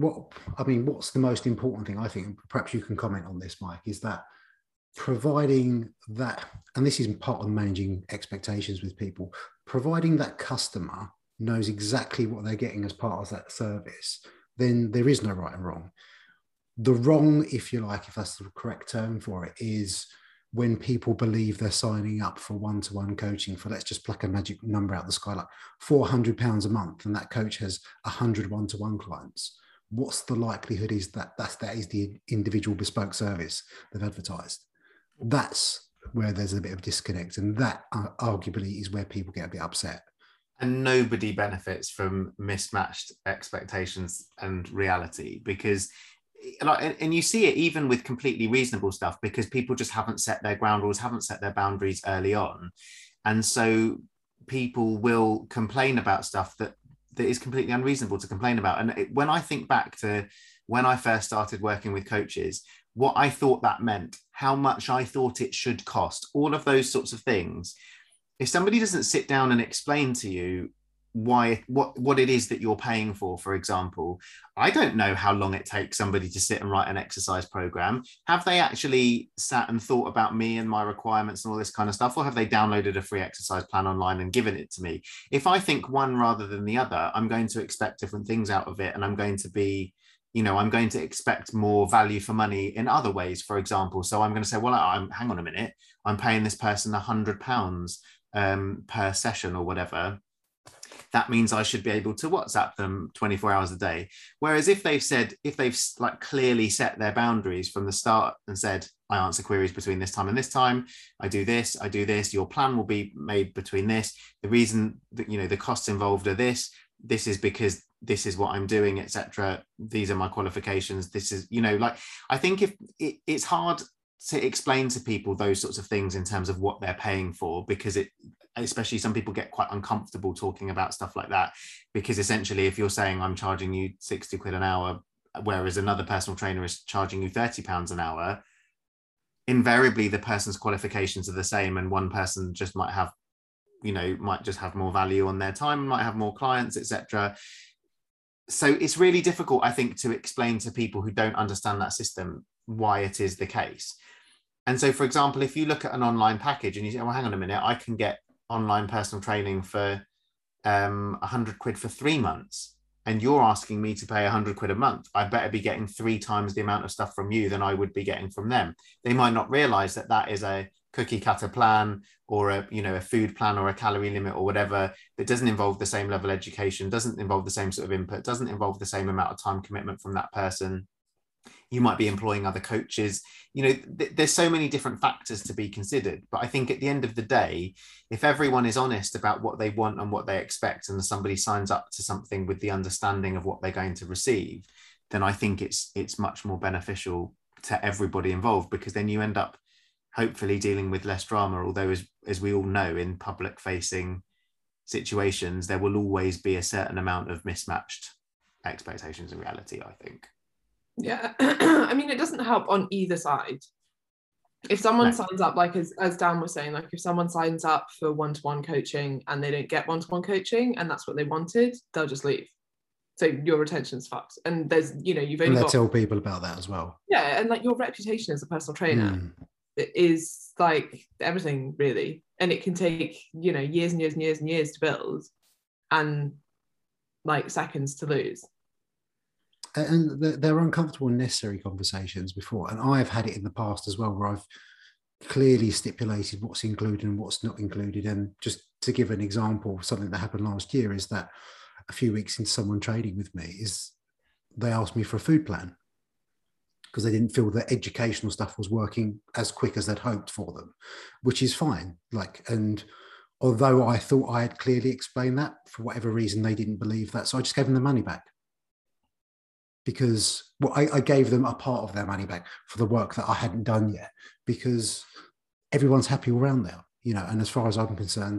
what's the most important thing, I think, perhaps you can comment on this, Mike, is that providing that, and this is part of managing expectations with people, providing that customer knows exactly what they're getting as part of that service, then there is no right and wrong. The wrong, if you like, if that's the correct term for it, is when people believe they're signing up for one-to-one coaching for, let's just pluck a magic number out of the sky, like £400 a month, and that coach has 100 one-to-one clients. What's the likelihood is that is the individual bespoke service they've advertised? That's where there's a bit of disconnect, and that arguably is where people get a bit upset. And nobody benefits from mismatched expectations and reality, because and you see it even with completely reasonable stuff, because people just haven't set their ground rules, haven't set their boundaries early on. And so people will complain about stuff that is completely unreasonable to complain about. And when I think back to when I first started working with coaches, what I thought that meant, how much I thought it should cost, all of those sorts of things. If somebody doesn't sit down and explain to you what it is that you're paying for example, I don't know how long it takes somebody to sit and write an exercise program. Have they actually sat and thought about me and my requirements and all this kind of stuff, or have they downloaded a free exercise plan online and given it to me? If I think one rather than the other, I'm going to expect different things out of it, and I'm going to expect more value for money in other ways, for example. So I'm going to say, well, hang on a minute, I'm paying this person £100 per session or whatever. That means I should be able to WhatsApp them 24 hours a day. Whereas if they've like clearly set their boundaries from the start and said, I answer queries between this time and this time, I do this, your plan will be made between this. The reason that, the costs involved are this is because this is what I'm doing, etc. These are my qualifications. This is, I think if it's hard to explain to people those sorts of things in terms of what they're paying for, because especially some people get quite uncomfortable talking about stuff like that, because essentially if you're saying I'm charging you 60 quid an hour, whereas another personal trainer is charging you £30 an hour, invariably the person's qualifications are the same, and one person just might just have more value on their time, might have more clients, etc. So it's really difficult, I think, to explain to people who don't understand that system why it is the case. And so, for example, if you look at an online package and you say, well, hang on a minute, I can get online personal training for 100 quid for 3 months, and you're asking me to pay 100 quid a month, I better be getting 3 times the amount of stuff from you than I would be getting from them. They might not realize that that is a cookie cutter plan, or a food plan, or a calorie limit, or whatever, that doesn't involve the same level of education, doesn't involve the same sort of input, doesn't involve the same amount of time commitment from that person. You might be employing other coaches. There's so many different factors to be considered. But I think at the end of the day, if everyone is honest about what they want and what they expect, and somebody signs up to something with the understanding of what they're going to receive, then I think it's much more beneficial to everybody involved, because then you end up hopefully dealing with less drama. Although, as we all know, in public facing situations, there will always be a certain amount of mismatched expectations and reality, I think. Yeah. I mean, it doesn't help on either side. If someone signs up, like as Dan was saying, like if someone signs up for one-to-one coaching and they don't get one-to-one coaching and that's what they wanted, they'll just leave. So your retention's fucked. And there's, you've only got... tell people about that as well. Yeah, and like your reputation as a personal trainer is like everything, really. And it can take, years and years and years and years to build, and like seconds to lose. And they're uncomfortable and necessary conversations before. And I've had it in the past as well, where I've clearly stipulated what's included and what's not included. And just to give an example, something that happened last year is that a few weeks into someone trading with me, is they asked me for a food plan because they didn't feel that educational stuff was working as quick as they'd hoped for them, which is fine. And although I thought I had clearly explained that, for whatever reason, they didn't believe that. So I just gave them the money back. Because I gave them a part of their money back for the work that I hadn't done yet, because everyone's happy all around there, and as far as I'm concerned,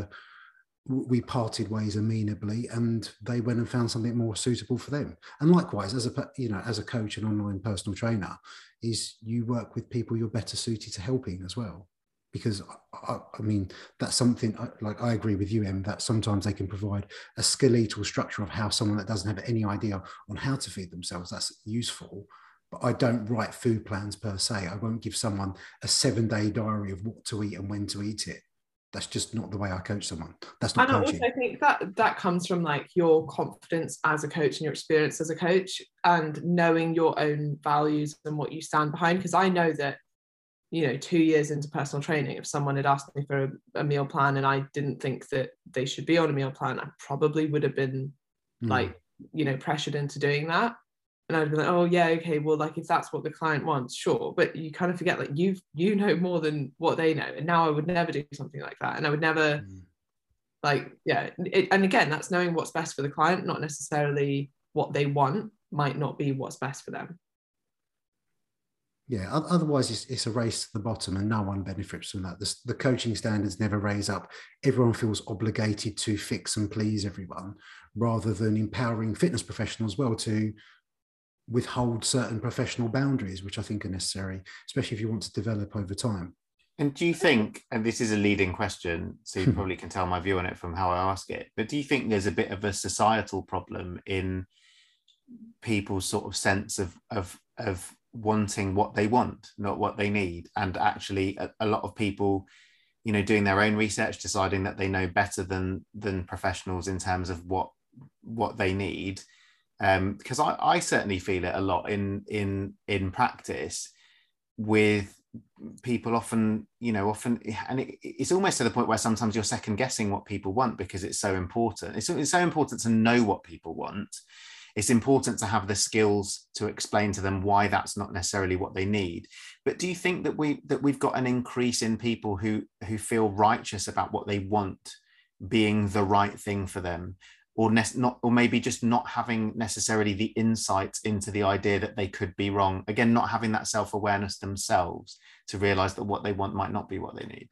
we parted ways amenably, and they went and found something more suitable for them. And likewise, as a coach and online personal trainer, is you work with people you're better suited to helping as well. Because I mean, that's something I agree with you, Em, that sometimes they can provide a skeletal structure of how someone that doesn't have any idea on how to feed themselves, that's useful. But I don't write food plans per se. I won't give someone a 7-day diary of what to eat and when to eat it. That's just not the way I coach someone. That's not coaching. And also, I think that comes from like your confidence as a coach and your experience as a coach, and knowing your own values and what you stand behind. Because I know that 2 years into personal training, if someone had asked me for a meal plan and I didn't think that they should be on a meal plan, I probably would have been pressured into doing that. And I'd be like, oh yeah, okay, well, like if that's what the client wants, sure. But you kind of forget, like you know more than what they know. And now I would never do something like that. And I would never and again, that's knowing what's best for the client, not necessarily what they want might not be what's best for them. Yeah, otherwise it's a race to the bottom and no one benefits from that. The coaching standards never raise up. Everyone feels obligated to fix and please everyone, rather than empowering fitness professionals well to withhold certain professional boundaries, which I think are necessary, especially if you want to develop over time. And do you think, and this is a leading question, so you probably can tell my view on it from how I ask it, but do you think there's a bit of a societal problem in people's sort of sense of wanting what they want, not what they need, and actually a lot of people doing their own research, deciding that they know better than professionals in terms of what they need, because I certainly feel it a lot in practice with people often, and it's almost to the point where sometimes you're second guessing what people want, because it's so important. It's so important to know what people want. It's important to have the skills to explain to them why that's not necessarily what they need. But do you think that we've got an increase in people who feel righteous about what they want being the right thing for them, or not, or maybe just not having necessarily the insight into the idea that they could be wrong. Again, not having that self-awareness themselves to realize that what they want might not be what they need.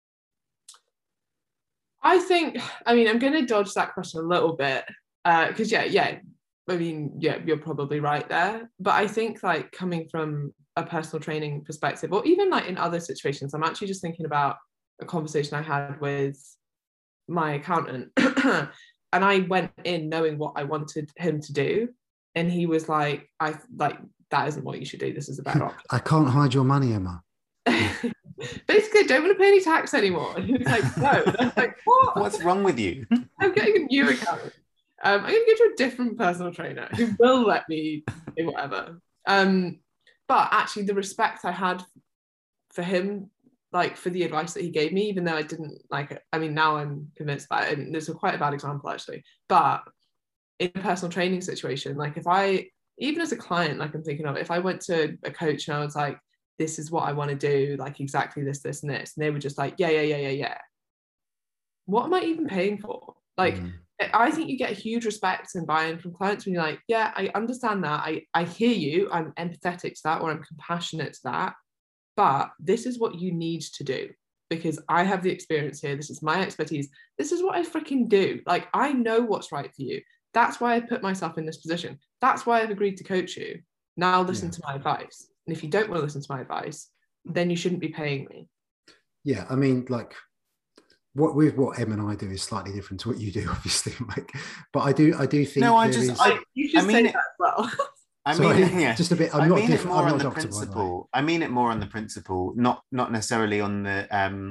I think, I mean, I'm going to dodge that question a little bit because I mean, yeah, you're probably right there. But I think like coming from a personal training perspective, or even like in other situations, I'm actually just thinking about a conversation I had with my accountant. And I went in knowing what I wanted him to do. And he was like, that isn't what you should do. This is a better option. I can't hide your money, Emma. Basically, I don't want to pay any tax anymore. And he was like, no. And I was like, what? What's wrong with you? I'm getting a new accountant. I'm going to go to a different personal trainer who will let me do whatever. But actually, the respect I had for him, like for the advice that he gave me, even though I didn't like it. I mean, now I'm convinced about it. And this is quite a bad example, actually. But in a personal training situation, like if I, even as a client, like I'm thinking of, if I went to a coach and I was like, this is what I want to do, like exactly this, this, and this. And they were just like, yeah. What am I even paying for? Like, I think you get a huge respect and buy-in from clients when you're like, yeah, I understand that. I hear you. I'm empathetic to that, or I'm compassionate to that. But this is what you need to do because I have the experience here. This is my expertise. This is what I freaking do. Like, I know what's right for you. That's why I put myself in this position. That's why I've agreed to coach you. Now listen to my advice. And if you don't want to listen to my advice, then you shouldn't be paying me. Yeah, I mean, like what Em and I do is slightly different to what you do, obviously. Like, but I do think. No, you should say that as well. Just a bit. I'm not different. I'm not doctor, principle. I mean it more on the principle, not necessarily on the.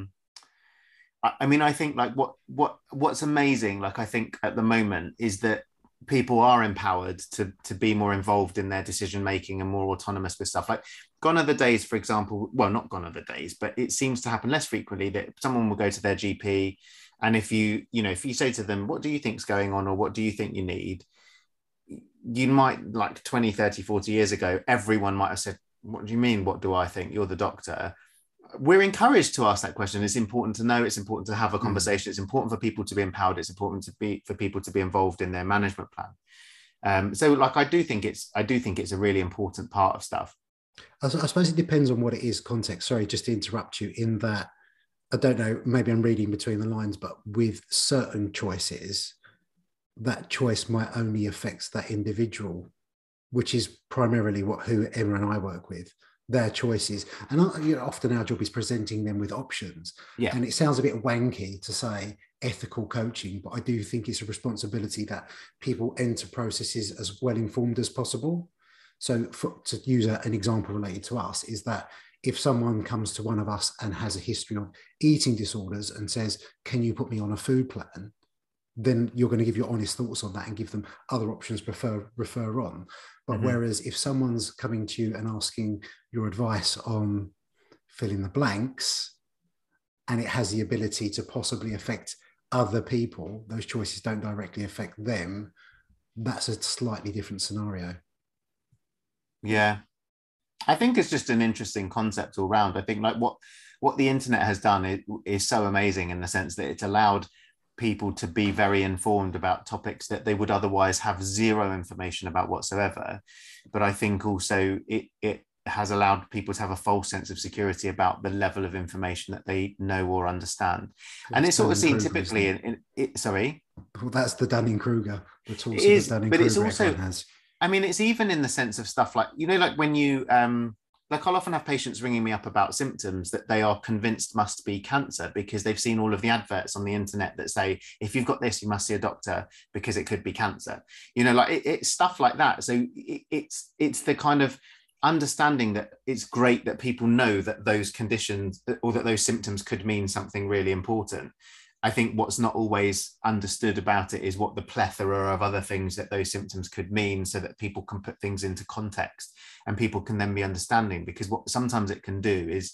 I mean, I think like what's amazing, like I think at the moment is that people are empowered to be more involved in their decision making and more autonomous with stuff. Like gone are the days, for example, well, not gone are the days, but it seems to happen less frequently that someone will go to their GP, and if you say to them, what do you think's going on, or what do you think you need, you might, like 20, 30, 40 years ago, everyone might have said, what do you mean, what do I think, you're the doctor? We're encouraged to ask that question. It's important to know, it's important to have a conversation, it's important for people to be empowered, it's important for people to be involved in their management plan. So like I do think it's a really important part of stuff. I suppose it depends on what it is, context. Sorry, just to interrupt you, in that I don't know, maybe I'm reading between the lines, but with certain choices, that choice might only affect that individual, which is primarily who Emma and I work with. Their choices, and often our job is presenting them with options. And it sounds a bit wanky to say ethical coaching, but I do think it's a responsibility that people enter processes as well informed as possible. So to use an example related to us, is that if someone comes to one of us and has a history of eating disorders and says, can you put me on a food plan, then you're going to give your honest thoughts on that and give them other options, refer on. But whereas if someone's coming to you and asking your advice on fill in the blanks, and it has the ability to possibly affect other people, those choices don't directly affect them, that's a slightly different scenario. Yeah. I think it's just an interesting concept all round. I think like what the internet has done is so amazing in the sense that it's allowed people to be very informed about topics that they would otherwise have zero information about whatsoever. But I think also it has allowed people to have a false sense of security about the level of information that they know or understand. And it's sort of seen typically in sorry? Well, that's the Dunning-Kruger. The tools it is, that but it's also, has. I mean, it's even in the sense of stuff like, like when you, like I'll often have patients ringing me up about symptoms that they are convinced must be cancer because they've seen all of the adverts on the internet that say, if you've got this, you must see a doctor because it could be cancer. Like it's stuff like that. So it's the kind of understanding that it's great that people know that those conditions or that those symptoms could mean something really important. I think what's not always understood about it is what the plethora of other things that those symptoms could mean, so that people can put things into context and people can then be understanding. Because what sometimes it can do is,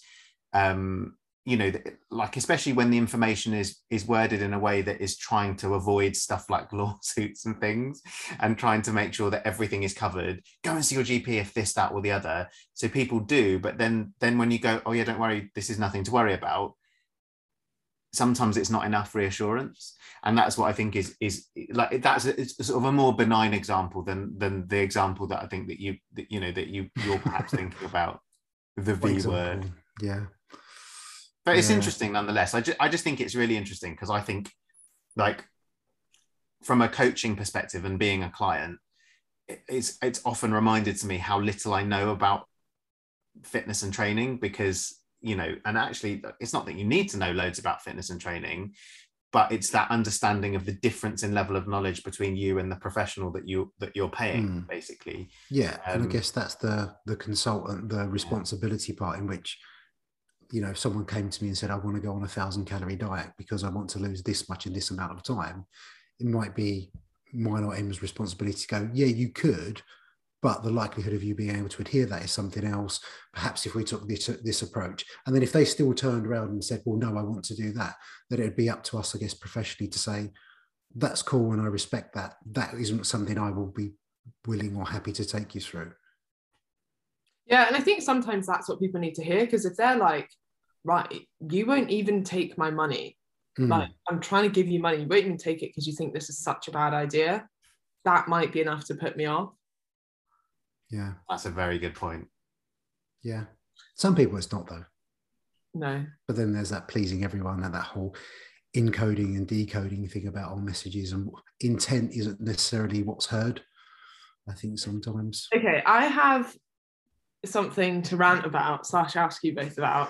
like especially when the information is worded in a way that is trying to avoid stuff like lawsuits and things, and trying to make sure that everything is covered. Go and see your GP if this, that, or the other. So people do, but then when you go, oh yeah, don't worry, this is nothing to worry about, sometimes it's not enough reassurance, and that's what I think is like, it's sort of a more benign example than the example that I think that you're perhaps thinking about, the V word. Yeah, but it's interesting nonetheless. I just think it's really interesting, because I think, like, from a coaching perspective and being a client, it's often reminded to me how little I know about fitness and training, because and actually it's not that you need to know loads about fitness and training, but it's that understanding of the difference in level of knowledge between you and the professional that you're paying, basically. And I guess that's the consultant, the responsibility part, in which, if someone came to me and said, I want to go on 1,000-calorie diet because I want to lose this much in this amount of time, it might be mine or Emma's responsibility to go, yeah, you could, but the likelihood of you being able to adhere that is something else. Perhaps if we took this approach, and then if they still turned around and said, well, no, I want to do that, then it'd be up to us, I guess, professionally to say, that's cool and I respect that. That isn't something I will be willing or happy to take you through. Yeah, and I think sometimes that's what people need to hear, because if they're like, right, you won't even take my money, like, I'm trying to give you money, you won't even take it because you think this is such a bad idea, that might be enough to put me off. Yeah, that's a very good point. Yeah, some people it's not, though. No. But then there's that pleasing everyone, and that whole encoding and decoding thing about our messages, and intent isn't necessarily what's heard, I think, sometimes. Okay, I have something to rant about / ask you both about.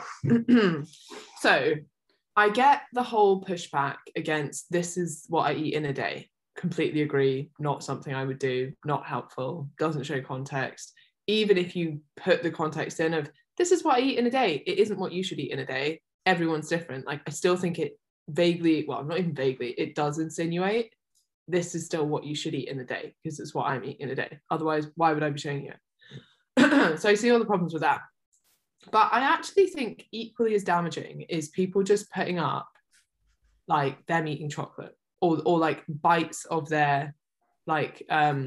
So I get the whole pushback against this is what I eat in a day. Completely agree, not something I would do, not helpful, doesn't show context. Even if you put the context in of this is what I eat in a day, it isn't what you should eat in a day. Everyone's different. Like, I still think it vaguely, well, not even vaguely, it does insinuate this is still what you should eat in a day, because it's what I'm eating in a day. Otherwise, why would I be showing you it? So I see all the problems with that. But I actually think equally as damaging is people just putting up like them eating chocolate, or like bites of their like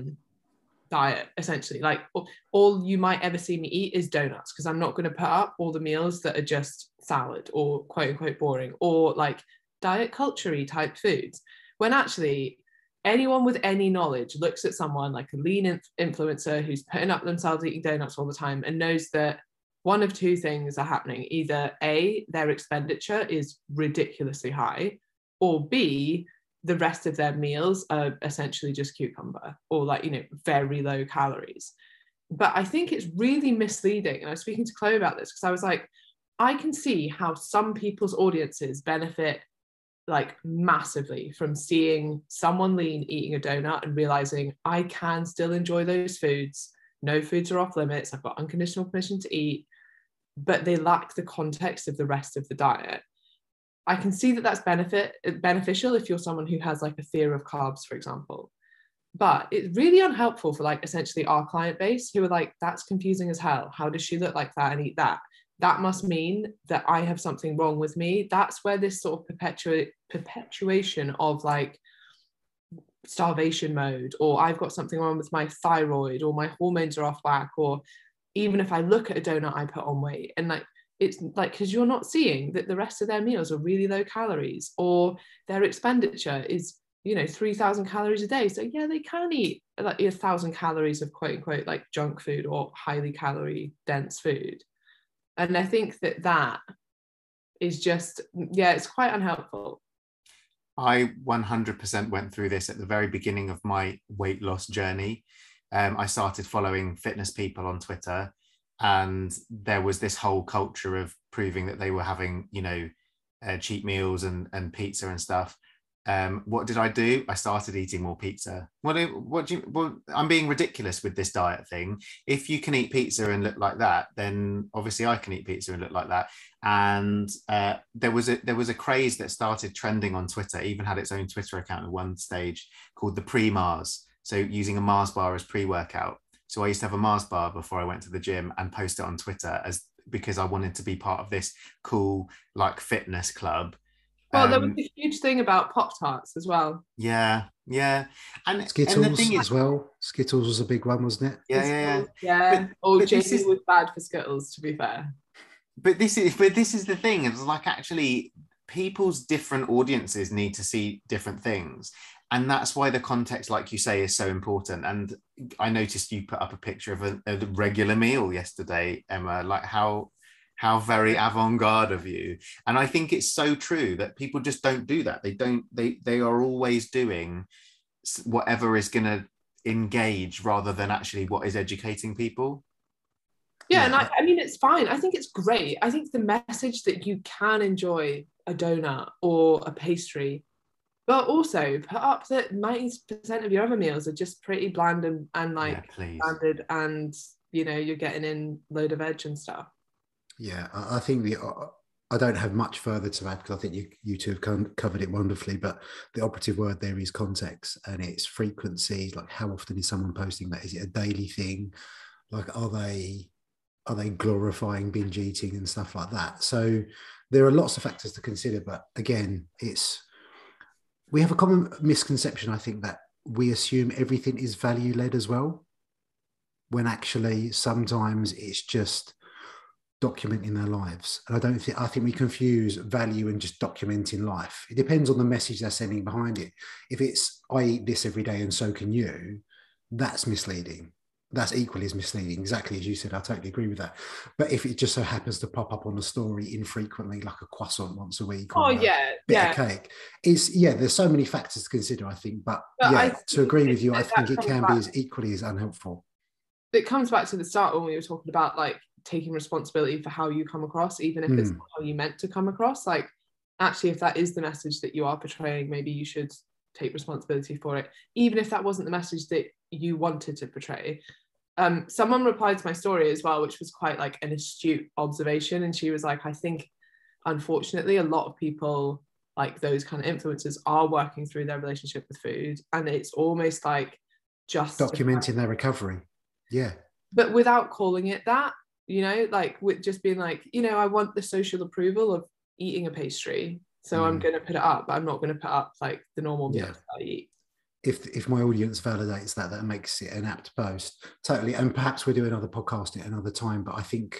diet, essentially. Like, all you might ever see me eat is donuts, because I'm not going to put up all the meals that are just salad or quote unquote boring, or like diet culture-y type foods, when actually anyone with any knowledge looks at someone like a lean influencer who's putting up themselves eating donuts all the time and knows that one of two things are happening. Either A, their expenditure is ridiculously high, or B, the rest of their meals are essentially just cucumber, or like, very low calories. But I think it's really misleading. And I was speaking to Chloe about this, because I was like, I can see how some people's audiences benefit like massively from seeing someone lean eating a donut and realizing I can still enjoy those foods. No foods are off limits. I've got unconditional permission to eat, but they lack the context of the rest of the diet. I can see that that's beneficial if you're someone who has like a fear of carbs, for example. But it's really unhelpful for like essentially our client base, who are like, that's confusing as hell. How does she look like that and eat that? That must mean that I have something wrong with me. That's where this sort of perpetuation of like starvation mode, or I've got something wrong with my thyroid, or my hormones are off whack, or even if I look at a donut, I put on weight. And like, it's like, because you're not seeing that the rest of their meals are really low calories, or their expenditure is 3,000 calories a day. So yeah, they can eat like 1,000 calories of quote unquote like junk food or highly calorie dense food. And I think that is just, it's quite unhelpful. I 100% went through this at the very beginning of my weight loss journey. I started following fitness people on Twitter, and there was this whole culture of proving that they were having, cheat meals and pizza and stuff. What did I do? I started eating more pizza. I'm being ridiculous with this diet thing. If you can eat pizza and look like that, then obviously I can eat pizza and look like that. And there was a craze that started trending on Twitter, even had its own Twitter account at one stage, called the pre-Mars. So using a Mars bar as pre-workout. So I used to have a Mars bar before I went to the gym and post it on Twitter because I wanted to be part of this cool like fitness club. Well, there was a huge thing about Pop-Tarts as well. Yeah. And Skittles and the thing as well. Skittles was a big one, wasn't it? Yeah. Jamie was bad for Skittles, to be fair. But this is the thing. It's like, actually, people's different audiences need to see different things. And that's why the context, like you say, is so important. And I noticed you put up a picture of a regular meal yesterday, Emma, like how very avant-garde of you. And I think it's so true that people just don't do that. They are always doing whatever is going to engage rather than actually what is educating people. Yeah, and I mean, it's fine. I think it's great. I think the message that you can enjoy a donut or a pastry, but also put up that 90% of your other meals are just pretty bland and like standard, and you know, you're getting in a load of veg and stuff. Yeah, I think I don't have much further to add because I think you two have covered it wonderfully, but the operative word there is context, and it's frequency. Like, how often is someone posting that? Is it a daily thing? Like, are they glorifying binge eating and stuff like that? So there are lots of factors to consider, but again, we have a common misconception, I think, that we assume everything is value-led as well, when actually sometimes it's just documenting their lives. And I think we confuse value and just documenting life. It depends on the message they're sending behind it. If it's, I eat this every day and so can you, that's misleading. That's equally as misleading. Exactly as you said, I totally agree with that. But if it just so happens to pop up on the story infrequently, like a croissant once a week, or a bit of cake, there's so many factors to consider, I think. But to agree with you, I think it can be as equally as unhelpful. It comes back to the start when we were talking about like taking responsibility for how you come across, even if it's not how you meant to come across. Like, actually, if that is the message that you are portraying, maybe you should take responsibility for it, even if that wasn't the message that you wanted to portray. Someone replied to my story as well, which was quite like an astute observation, and she was like, I think unfortunately a lot of people, like those kind of influencers, are working through their relationship with food, and it's almost like just documenting their recovery, but without calling it that, you know, like with just being like, you know, I want the social approval of eating a pastry, so I'm going to put it up, but I'm not going to put up like the normal meals that I eat. If my audience validates that makes it an apt post. Totally. And perhaps we'll do another podcast at another time, but I think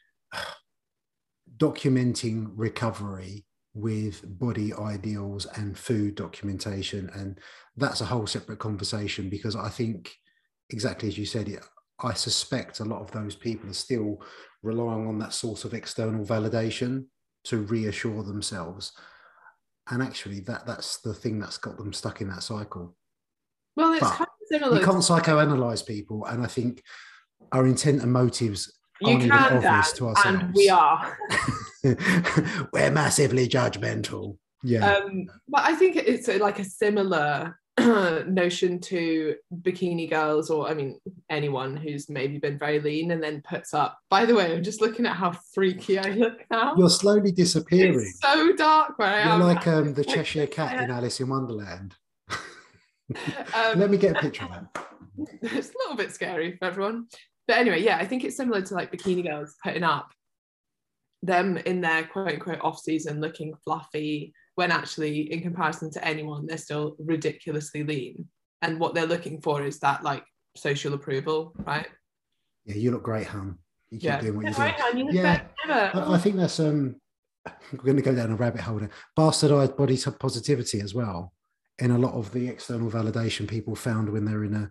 documenting recovery with body ideals and food documentation, and that's a whole separate conversation, because I think, exactly as you said, I suspect a lot of those people are still relying on that source of external validation to reassure themselves. And actually that's the thing that's got them stuck in that cycle. Well, it's kind of similar. You can't psychoanalyze people, and I think our intent and motives aren't even obvious to ourselves. And we are. We're massively judgmental. Yeah. But I think it's like a similar notion to bikini girls, or I mean anyone who's maybe been very lean and then puts up, by the way, I'm just looking at how freaky I look now. You're slowly disappearing. It's so dark where I am. You're like the Cheshire Cat in Alice in Wonderland. Let me get a picture of that. It's a little bit scary for everyone, but anyway, I think it's similar to like bikini girls putting up them in their quote unquote off season looking fluffy, when actually in comparison to anyone they're still ridiculously lean, and what they're looking for is that like social approval, right? Yeah, you look great, hon. You keep doing what you're doing. Right, hon, you look better ever. I think that's we're going to go down a rabbit hole there. Bastardized body positivity as well, in a lot of the external validation people found when they're in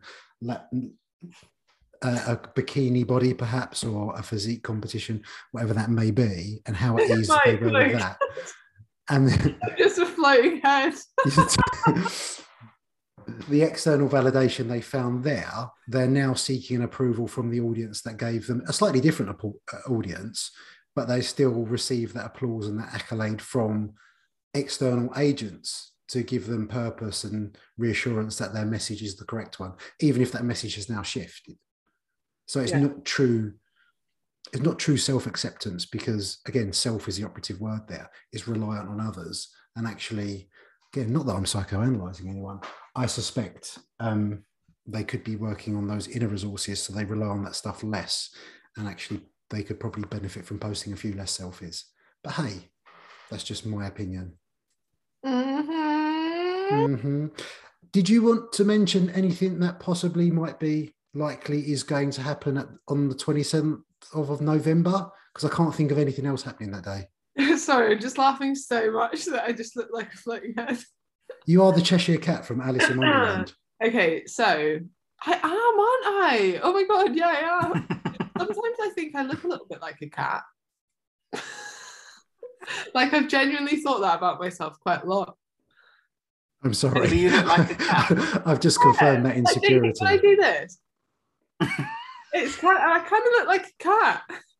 a bikini body perhaps, or a physique competition, whatever that may be, and how it is they go with that. And then, just a floating head. The external validation they found there, they're now seeking approval from the audience that gave them a slightly different audience, but they still receive that applause and that accolade from external agents to give them purpose and reassurance that their message is the correct one, even if that message has now shifted. So it's not true. It's not true self-acceptance, because again, self is the operative word there. It's reliant on others. And actually, again, not that I'm psychoanalyzing anyone, I suspect they could be working on those inner resources, so they rely on that stuff less, and actually they could probably benefit from posting a few less selfies. But hey, that's just my opinion. Did you want to mention anything that possibly might be likely is going to happen on the 27th of November? Because I can't think of anything else happening that day. Sorry, I'm just laughing so much that I just look like a floating head. You are the Cheshire Cat from Alice in Wonderland. Okay, so I am, aren't I? Oh my god, yeah, I am. Sometimes I think I look a little bit like a cat. Like I've genuinely thought that about myself quite a lot. I'm sorry. Do you look like a cat? I've just confirmed that insecurity. When I do this, it's kind of, I kind of look like a cat.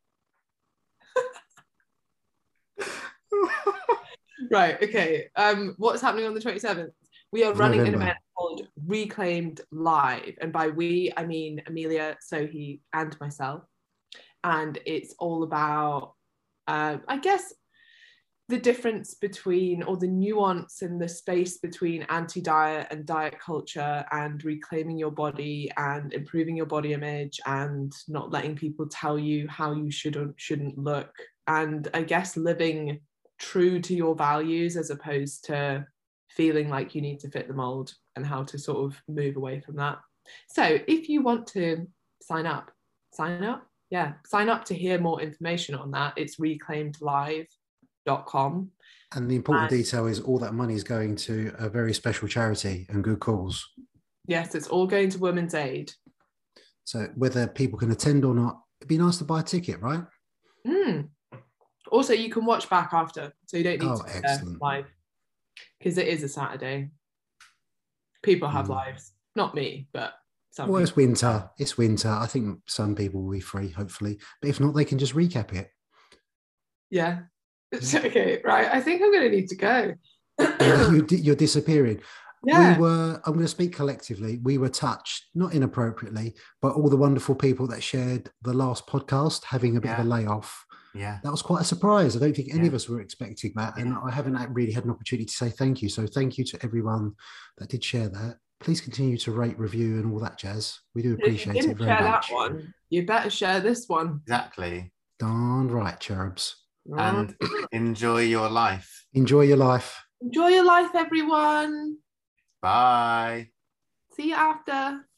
Right, okay. What's happening on the 27th? We are running an event called Reclaimed Live. And by we, I mean Amelia, Sohi, and myself. And it's all about, I guess, the difference between, or the nuance in the space between anti-diet and diet culture, and reclaiming your body and improving your body image and not letting people tell you how you shouldn't look. And I guess living true to your values as opposed to feeling like you need to fit the mold, and how to sort of move away from that. So if you want to sign up. Yeah, sign up to hear more information on that. It's reclaimedlive.com. And the important detail is all that money is going to a very special charity and good cause. Yes, it's all going to Women's Aid. So whether people can attend or not, it'd be nice to buy a ticket, right? Also, you can watch back after, so you don't need to be there excellent. live, because it is a Saturday. People have lives, not me, but some. Well, people. It's winter. I think some people will be free, hopefully, but if not, they can just recap it. Yeah. It's okay, right? I think I'm going to need to go. You're disappearing. Yeah. I'm going to speak collectively. We were touched, not inappropriately, by all the wonderful people that shared the last podcast having a bit of a layoff. Yeah. That was quite a surprise. I don't think any of us were expecting that. And I haven't really had an opportunity to say thank you. So thank you to everyone that did share that. Please continue to rate, review, and all that jazz. We do appreciate it very much. That one. You better share this one. Exactly. Darn right, cherubs. And enjoy your life. Enjoy your life. Enjoy your life, everyone. Bye. See you after.